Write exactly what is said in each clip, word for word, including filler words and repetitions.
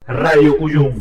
Radio Cuyum.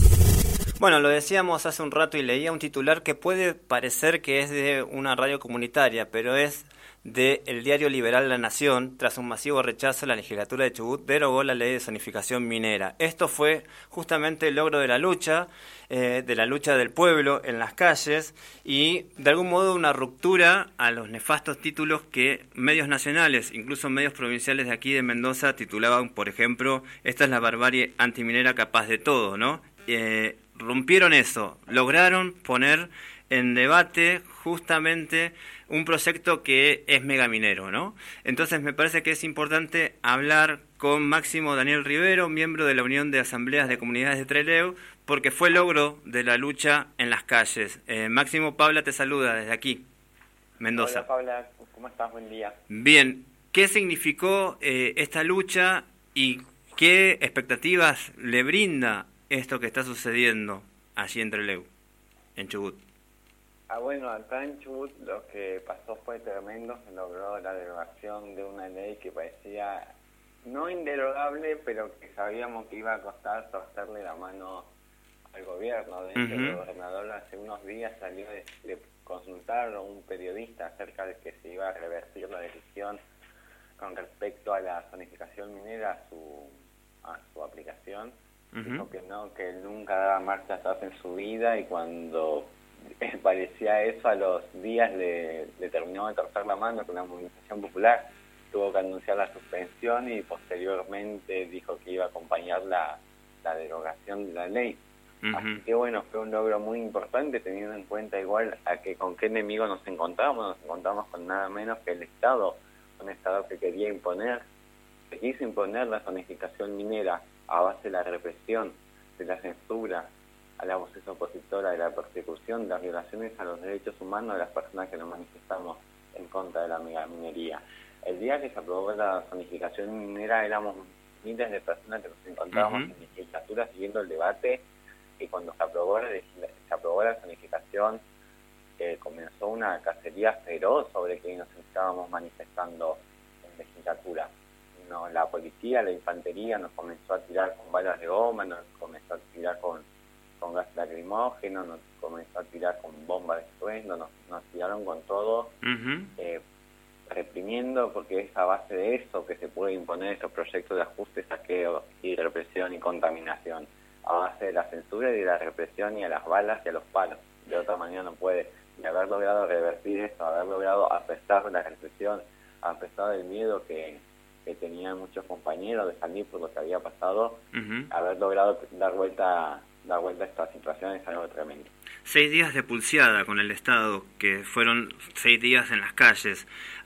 Bueno, lo decíamos hace un rato y leía un titular que puede parecer que es de una radio comunitaria, pero es de el diario liberal La Nación. Tras un masivo rechazo, la legislatura de Chubut derogó la ley de zonificación minera. Esto fue justamente el logro de la lucha, eh, de la lucha del pueblo en las calles y de algún modo una ruptura a los nefastos títulos que medios nacionales, incluso medios provinciales de aquí de Mendoza, titulaban, por ejemplo, esta es la barbarie antiminera capaz de todo, ¿no? Eh, rompieron eso, lograron poner en debate justamente un proyecto que es megaminero, ¿no? Entonces me parece que es importante hablar con Máximo Daniel Rivero, miembro de la Unión de Asambleas de Comunidades de Trelew, porque fue logro de la lucha en las calles. Eh, Máximo, Paula te saluda desde aquí, Mendoza. Hola Paula, ¿cómo estás? Buen día. Bien, ¿qué significó eh, esta lucha y qué expectativas le brinda esto que está sucediendo allí en Trelew, en Chubut? Ah, bueno, acá en Chubut lo que pasó fue tremendo. Se logró la derogación de una ley que parecía no inderogable, pero que sabíamos que iba a costar torcerle la mano al gobierno. De hecho, uh-huh. El gobernador hace unos días salió de, de consultar a un periodista acerca de que se iba a revertir la decisión con respecto a la zonificación minera, a su, a su aplicación. Uh-huh. Dijo que no, que él nunca daba marcha atrás en su vida, y cuando parecía eso, a los días le, le terminó de torcer la mano con la movilización popular. Tuvo que anunciar la suspensión y posteriormente dijo que iba a acompañar la, la derogación de la ley. Uh-huh. Así que bueno, fue un logro muy importante, teniendo en cuenta igual a que con qué enemigo nos encontramos. Nos encontramos con nada menos que el Estado, un Estado que quería imponer, que quiso imponer la zonificación minera a base de la represión, de la censura, a la voces opositora, de la persecución, de las violaciones a los derechos humanos de las personas que nos manifestamos en contra de la megaminería. El día que se aprobó la zonificación minera éramos miles de personas que nos encontrábamos uh-huh. en la legislatura siguiendo el debate, y cuando se aprobó la, se aprobó la zonificación eh, comenzó una cacería feroz sobre que nos estábamos manifestando en legislatura. No, la policía, la infantería nos comenzó a tirar con balas de goma, nos comenzó a tirar con, con gas lacrimógeno, nos comenzó a tirar con bombas de estruendo, nos, nos tiraron con todo, uh-huh. eh, reprimiendo, porque es a base de eso que se puede imponer estos proyectos de ajuste, saqueo y represión y contaminación, a base de la censura y de la represión y a las balas y a los palos. De otra manera no puede. Y haber logrado revertir esto, haber logrado, a pesar de la represión, a pesar del miedo que que tenían muchos compañeros de salir por lo que había pasado, uh-huh. haber logrado dar vuelta dar vuelta a esta situación es algo tremendo. Seis días de pulseada con el Estado, que fueron seis días en las calles.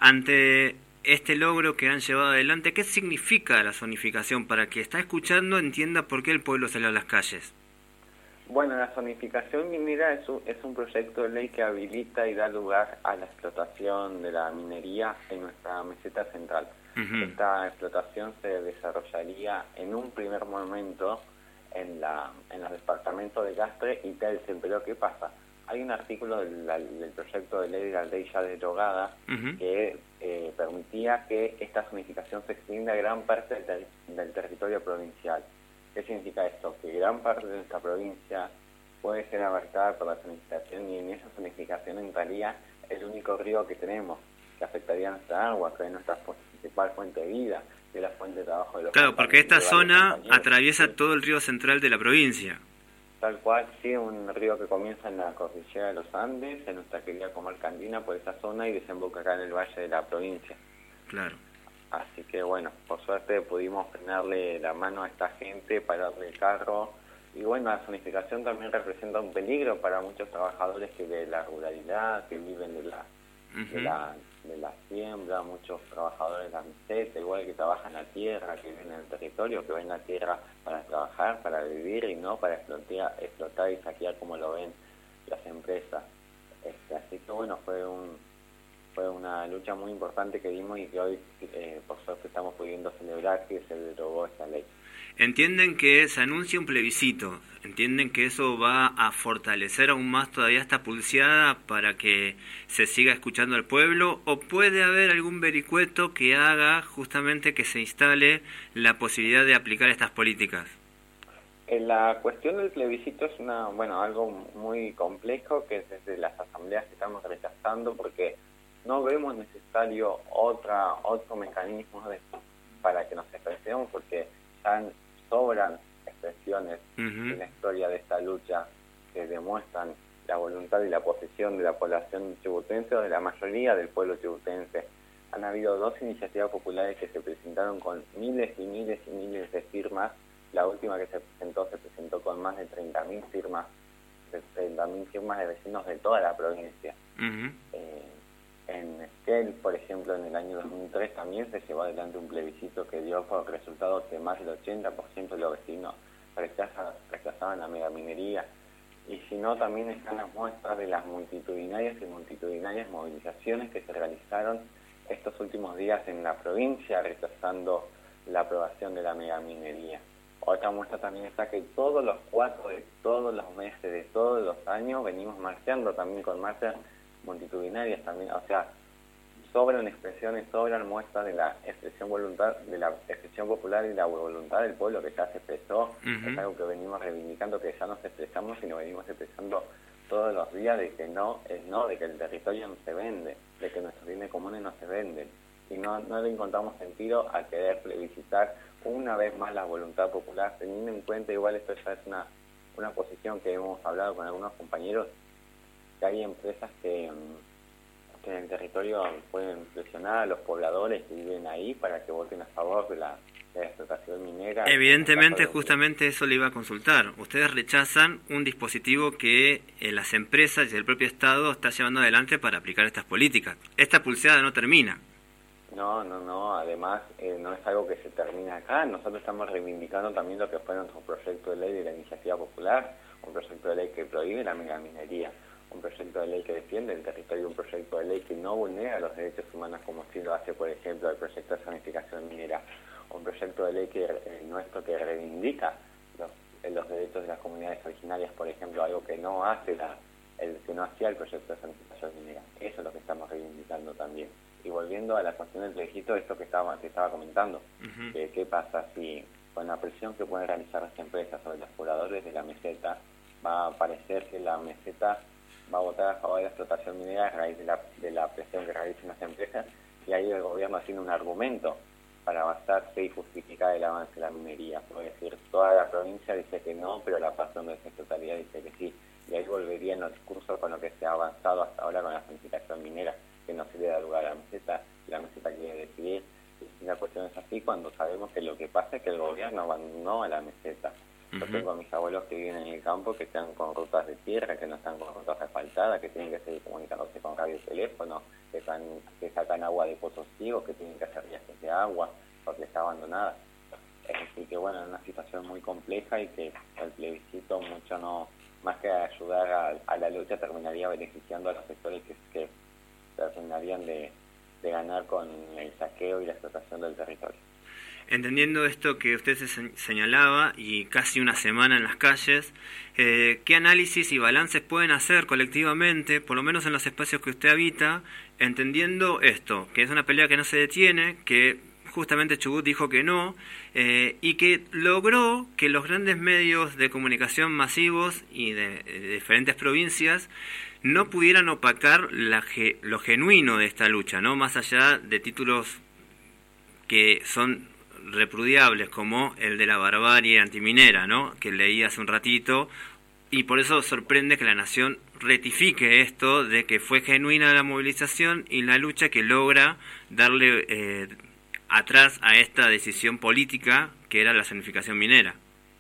Ante este logro que han llevado adelante, ¿qué significa la zonificación? Para quien está escuchando entienda por qué el pueblo salió a las calles. Bueno, la zonificación minera es un, es un proyecto de ley que habilita y da lugar a la explotación de la minería en nuestra meseta central. Uh-huh. Esta explotación se desarrollaría en un primer momento en la en los departamentos de Castre y Telsen, pero ¿qué pasa? Hay un artículo del, del proyecto de ley de la ley ya derogada uh-huh. que eh, permitía que esta zonificación se extienda a gran parte del, ter- del territorio provincial. ¿Qué significa esto? Que gran parte de nuestra provincia puede ser abarcada por la zonificación, y en esa zonificación entraría el único río que tenemos, que afectaría a nuestra agua, que es nuestra principal fuente de vida, de la fuente de trabajo de los Claro, porque esta zona atraviesa sí. todo el río central de la provincia. Tal cual, sí, un río que comienza en la cordillera de los Andes, en nuestra querida comarca andina, por esa zona, y desemboca acá en el valle de la provincia. Claro. Así que bueno, por suerte pudimos frenarle la mano a esta gente, pararle el carro. Y bueno, la zonificación también representa un peligro para muchos trabajadores que de la ruralidad, que viven de la, uh-huh. de la de la siembra, muchos trabajadores de la meseta, igual que trabajan la tierra, que viven en el territorio, que ven la tierra para trabajar, para vivir y no para explotar, explotar y saquear como lo ven las empresas. Este, así que bueno, fue un fue una lucha muy importante que dimos y que hoy, eh, por suerte, estamos pudiendo celebrar que se derogó esta ley. Entienden que se anuncia un plebiscito, entienden que eso va a fortalecer aún más todavía esta pulseada para que se siga escuchando al pueblo, o puede haber algún vericueto que haga justamente que se instale la posibilidad de aplicar estas políticas. Eh, la cuestión del plebiscito es una, bueno, algo muy complejo que desde las asambleas que estamos rechazando porque no vemos necesario otra otro mecanismo de, para que nos expresemos porque ya sobran expresiones uh-huh. en la historia de esta lucha que demuestran la voluntad y la posición de la población chibutense o de la mayoría del pueblo chibutense. Han habido dos iniciativas populares que se presentaron con miles y miles y miles de firmas. La última que se presentó se presentó con más de treinta mil firmas, de treinta mil firmas de vecinos de toda la provincia. Uh-huh. Eh, en Esquel, por ejemplo, en el año dos mil tres también se llevó adelante un plebiscito que dio por resultado que más del ochenta por ciento de los vecinos rechazaban, rechazaban la megaminería. Y si no, también están las muestras de las multitudinarias y multitudinarias movilizaciones que se realizaron estos últimos días en la provincia rechazando la aprobación de la megaminería. Otra muestra también está que todos los cuatro de todos los meses, de todos los años, venimos marchando también con marchas multitudinarias también, o sea, sobran expresiones, sobran muestras de la expresión voluntad, de la expresión popular y la voluntad del pueblo que ya se expresó. Uh-huh. Es algo que venimos reivindicando, que ya nos expresamos y nos venimos expresando todos los días de que no es no, de que el territorio no se vende, de que nuestros bienes comunes no se venden. Y no, no le encontramos sentido a querer plebiscitar una vez más la voluntad popular, teniendo en cuenta, igual esto ya es una, una posición que hemos hablado con algunos compañeros, que hay empresas que, que en el territorio pueden presionar a los pobladores que viven ahí para que voten a favor de la, de la explotación minera. Evidentemente, justamente eso le iba a consultar. Ustedes rechazan un dispositivo que eh, las empresas y el propio Estado está llevando adelante para aplicar estas políticas. Esta pulseada no termina. No, no, no. Además, eh, no es algo que se termina acá. Nosotros estamos reivindicando también lo que fue nuestro proyecto de ley de la Iniciativa Popular, un proyecto de ley que prohíbe la megaminería, un proyecto de ley que defiende el territorio, un proyecto de ley que no vulnera los derechos humanos como sí lo hace, por ejemplo, el proyecto de zonificación minera, un proyecto de ley que eh, nuestro que reivindica los, eh, los derechos de las comunidades originarias, por ejemplo, algo que no hace la, el que no hacía el proyecto de zonificación minera. Eso es lo que estamos reivindicando también. Y volviendo a la cuestión del plebiscito, esto que estaba, que estaba comentando, uh-huh. que, ¿qué pasa si con la presión que pueden realizar las empresas sobre los pobladores de la meseta va a parecer que la meseta va a votar a favor de la explotación minera a raíz de la, de la presión que realizan las empresas, y ahí el gobierno tiene un argumento para basarse y justificar el avance de la minería? Puede decir, toda la provincia dice que no, pero la pasión de su totalidad dice que sí, y ahí volvería en los discursos con lo que se ha avanzado hasta ahora con la zonificación minera, que no se le da lugar a la meseta, la meseta quiere decidir. Y una cuestión es así cuando sabemos que lo que pasa es que el gobierno abandonó a la meseta. Uh-huh. Yo tengo a mis abuelos que viven en el campo, que están con rutas de tierra, que no están con rutas asfaltadas, que tienen que seguir comunicándose con radio y teléfono, que, están, que sacan agua de pozos ciegos, que tienen que hacer viajes de agua, porque está abandonada. Es decir, que bueno, es una situación muy compleja y que el plebiscito mucho no, más que ayudar a, a la lucha, terminaría beneficiando a los sectores que, que terminarían de, de ganar con el saqueo y la explotación del territorio. Entendiendo esto que usted se señalaba y casi una semana en las calles, eh, ¿qué análisis y balances pueden hacer colectivamente, por lo menos en los espacios que usted habita, entendiendo esto, que es una pelea que no se detiene, que justamente Chubut dijo que no, eh, y que logró que los grandes medios de comunicación masivos y de, de diferentes provincias no pudieran opacar la, lo genuino de esta lucha, ¿no? Más allá de títulos que son repudiables, como el de la barbarie antiminera, ¿no? Que leí hace un ratito, y por eso sorprende que la Nación rectifique esto de que fue genuina la movilización y la lucha que logra darle eh, atrás a esta decisión política que era la zonificación minera.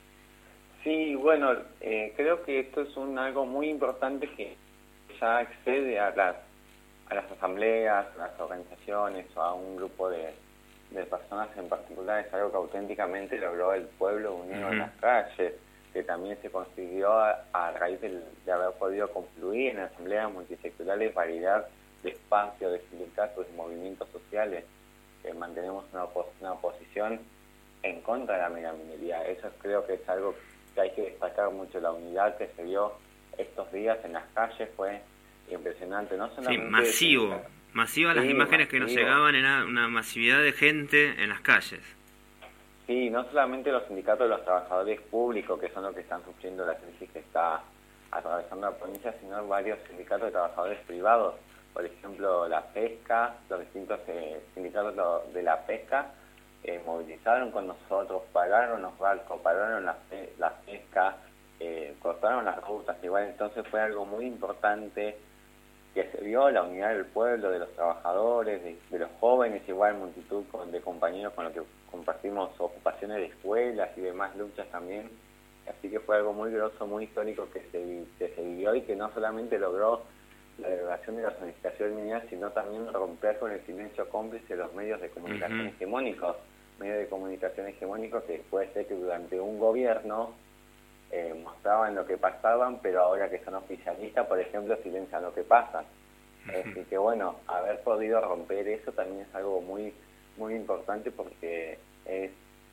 Sí, bueno, eh, creo que esto es un algo muy importante que ya accede a las a las asambleas, a las organizaciones o a un grupo de, de personas en particular. Es algo que auténticamente logró el pueblo unido uh-huh. en las calles, que también se consiguió a, a raíz de, de haber podido confluir en asambleas multisectoriales variedad de espacios, de sindicatos, de movimientos sociales, que mantenemos una, opos, una posición en contra de la megaminería. Eso creo que es algo que hay que destacar mucho. La unidad que se vio estos días en las calles fue impresionante, no solamente... Sí, masivo, de... masiva las sí, imágenes masivo. Que nos llegaban, era una masividad de gente en las calles. Sí, Sí, no solamente los sindicatos de los trabajadores públicos, que son los que están sufriendo la crisis que está atravesando la provincia, sino varios sindicatos de trabajadores privados. Por ejemplo, la pesca, los distintos eh, sindicatos de la pesca eh, movilizaron con nosotros, pararon los barcos, pararon la, pe la pesca, eh, cortaron las rutas. Igual entonces fue algo muy importante que se vio la unidad del pueblo, de los trabajadores, de, de los jóvenes, igual multitud de compañeros con los que compartimos ocupaciones de escuelas y demás luchas también. Así que fue algo muy grosso, muy histórico que se, que se vivió y que no solamente logró la derogación de la zonificación lineal, sino también romper con el silencio cómplice de los medios de comunicación uh-huh. hegemónicos, medios de comunicación hegemónicos que puede ser que durante un gobierno eh, mostraban lo que pasaban, pero ahora que son oficialistas, por ejemplo, silencian lo que pasa. Uh-huh. Así que bueno, haber podido romper eso también es algo muy muy importante porque es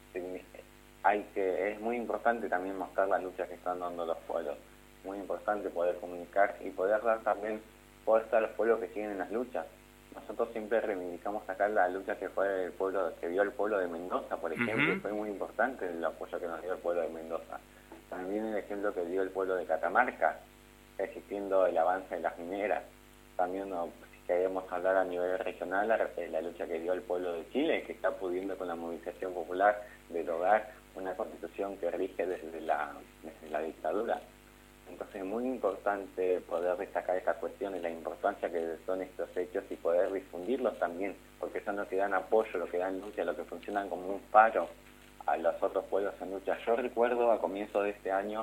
hay que es muy importante también mostrar las luchas que están dando los pueblos. Muy importante poder comunicar y poder dar también fuerza a los pueblos que siguen en las luchas. Nosotros siempre reivindicamos acá la lucha que fue el pueblo que dio el pueblo de Mendoza, por ejemplo, uh-huh. fue muy importante el apoyo que nos dio el pueblo de Mendoza. También el ejemplo que dio el pueblo de Catamarca, existiendo el avance de las mineras. También, no, si queremos hablar a nivel regional, la, la lucha que dio el pueblo de Chile, que está pudiendo con la movilización popular derogar una constitución que rige desde la, desde la dictadura. Entonces es muy importante poder destacar estas cuestiones, la importancia que son estos hechos y poder difundirlos también, porque son los que dan apoyo, los que dan lucha, los que funcionan como un faro a los otros pueblos en lucha. Yo recuerdo a comienzos de este año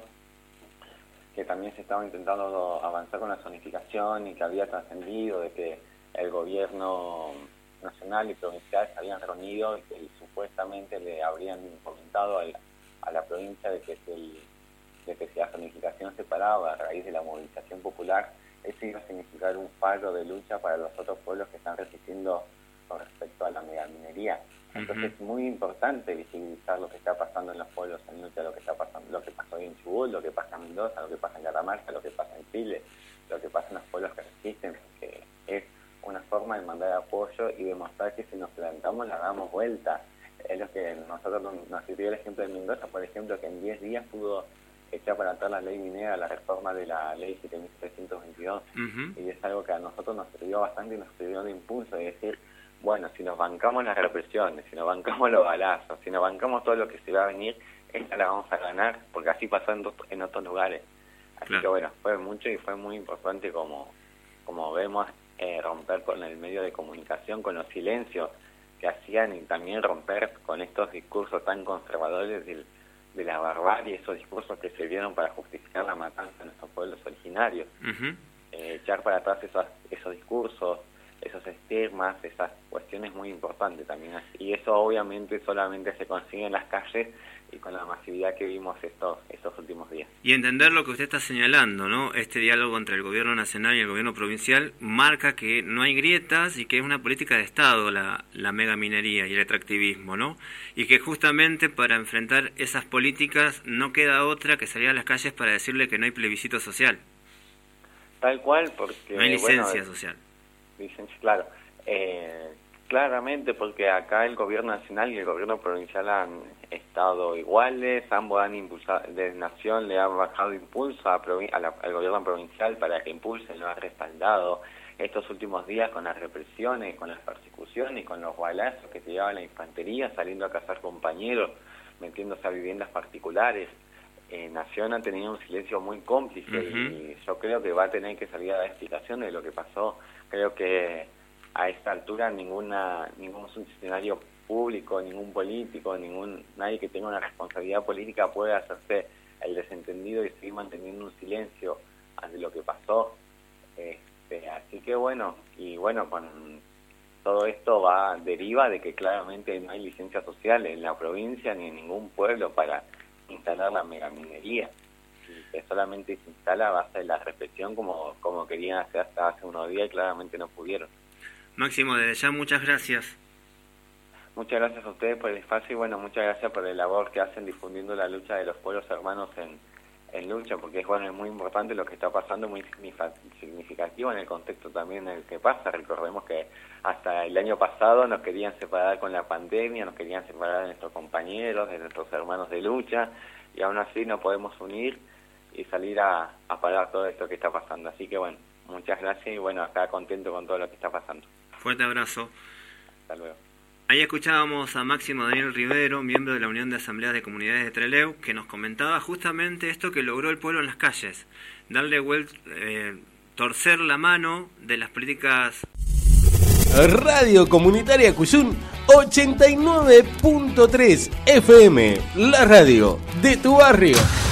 que también se estaba intentando avanzar con la zonificación y que había trascendido de que el gobierno nacional y provincial se habían reunido y que supuestamente le habrían comentado al, a la provincia de que, el, de que si la zonificación se paraba a raíz de la movilización popular, eso iba a significar un faro de lucha para los otros pueblos que están resistiendo con respecto a la megaminería. Entonces uh-huh. es muy importante visibilizar lo que está pasando en los pueblos en lucha, lo que está pasando, lo que pasó en Chubut, lo que pasa en Mendoza, lo que pasa en Catamarca, lo que pasa en Chile, lo que pasa en los pueblos que resisten, porque es una forma de mandar apoyo y demostrar que si nos plantamos la damos vuelta. Es lo que nosotros nos sirvió el ejemplo de Mendoza, por ejemplo, que en diez días pudo echar para atrás la ley minera, la reforma de la ley siete mil trescientos veintidós, uh-huh. y es algo que a nosotros nos sirvió bastante y nos sirvió de impulso, de decir, bueno, si nos bancamos las represiones, si nos bancamos los balazos, si nos bancamos todo lo que se va a venir, esta la vamos a ganar, porque así pasó en, en otros lugares. Así claro. que bueno, fue mucho y fue muy importante como, como vemos, eh, romper con el medio de comunicación, con los silencios que hacían y también romper con estos discursos tan conservadores del, de la barbarie, esos discursos que se dieron para justificar la matanza de nuestros pueblos originarios. Uh-huh. eh, echar para atrás esos, esos discursos, esos estigmas, esas cuestiones muy importantes también. Y eso obviamente solamente se consigue en las calles y con la masividad que vimos estos estos últimos días. Y entender lo que usted está señalando, ¿no? Este diálogo entre el gobierno nacional y el gobierno provincial marca que no hay grietas y que es una política de Estado la, la megaminería y el extractivismo, ¿no? Y que justamente para enfrentar esas políticas no queda otra que salir a las calles para decirle que no hay plebiscito social. Tal cual, porque... No hay licencia bueno, social. Licencia, claro. Eh, claramente porque acá el gobierno nacional y el gobierno provincial han estado iguales, ambos han impulsado, de Nación le han bajado impulso a, a la, al gobierno provincial para que impulse, lo ha respaldado estos últimos días con las represiones, con las persecuciones, con los balazos que tiraban la infantería, saliendo a cazar compañeros, metiéndose a viviendas particulares. Eh, Nación ha tenido un silencio muy cómplice uh-huh. y yo creo que va a tener que salir a dar explicaciones de lo que pasó. Creo que a esta altura ninguna ningún funcionario público, ningún político, ningún nadie que tenga una responsabilidad política puede hacerse el desentendido y seguir manteniendo un silencio ante lo que pasó. Este, así que bueno, y bueno, con todo esto va deriva de que claramente no hay licencia social en la provincia ni en ningún pueblo para instalar la megaminería, y que solamente se instala a base de la represión como, como querían hacer hasta hace unos días y claramente no pudieron. Máximo, desde ya muchas gracias. Muchas gracias a ustedes por el espacio y bueno, muchas gracias por la labor que hacen difundiendo la lucha de los pueblos hermanos en, en lucha, porque es bueno, es muy importante lo que está pasando, muy significativo en el contexto también en el que pasa. Recordemos que hasta el año pasado nos querían separar con la pandemia, nos querían separar de nuestros compañeros, de nuestros hermanos de lucha, y aún así nos podemos unir y salir a, a parar todo esto que está pasando. Así que bueno, muchas gracias y bueno, acá contento con todo lo que está pasando. Fuerte abrazo. Hasta luego. Ahí escuchábamos a Máximo Daniel Rivero, miembro de la Unión de Asambleas de Comunidades de Trelew, que nos comentaba justamente esto que logró el pueblo en las calles, darle vuelta, eh, torcer la mano de las políticas. Radio Comunitaria Cuyún ochenta y nueve punto tres F M, la radio de tu barrio.